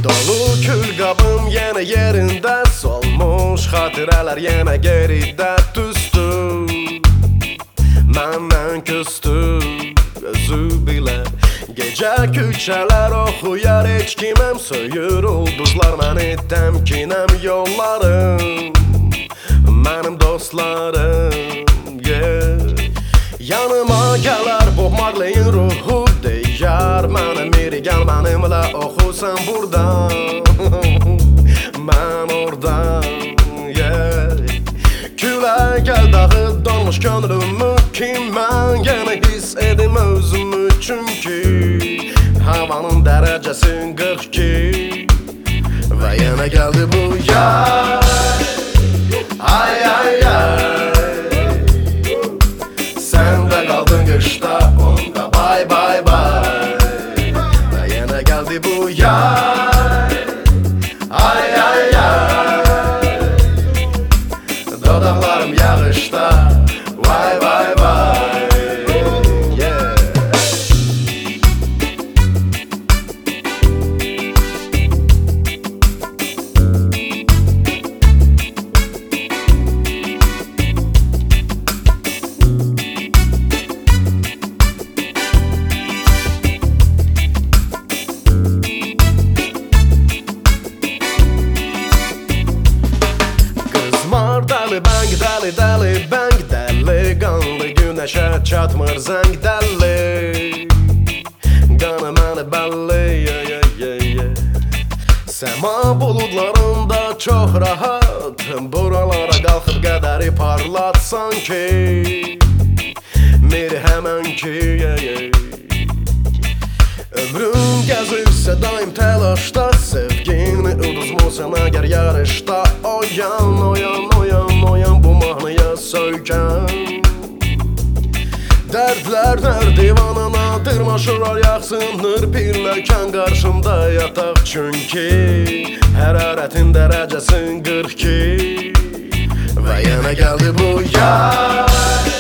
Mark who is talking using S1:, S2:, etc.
S1: Dolu külqabım yenə yerində, solmuş xatirələr yenə geridə düzdü. Məndən küstü, özü bilər. Gecə küçələr oxuyar, heç kiməm söyür ulduzlar məni təmkinəm yollarım. Mənim dostlarım, yanıma gələr Bob Marley'in ruhu deyər mənə miri gəl mənimlə oxusan buradan. Mən oradan, külə gəl dağıt donmuş könlümü ki mən yenə hiss edim özümü. Çünki havanın dərəcəsi 42 və yenə gəldi bu yay. Ay ay ay, sən də qaldın qışda, onda bay bay bay. Və yenə gəldi bu yay. Ay ay ay, dodaqlarım yağışda, vay vay vay. Dəli bəng, dəli dəli bəng, dəli qanlı günəşə çatmır zəng dəli. Qanı məni bəlli, səma buludlarında çox rahat, buralara qalxıb qədəri parlatsan ki miri həmən ki. Ömrüm gəzirsə daim təlaşda, sevgini uduzmusan əgər yarışda. Oyan, oyan, oyan, oyan bu mahnıya söykən. Dərdlər nərdivanına dırmaşırar, yaxsınır pilləkən qarşımda yataq. Çünki hərarətin dərəcəsin 42 və yenə gəldi bu yay.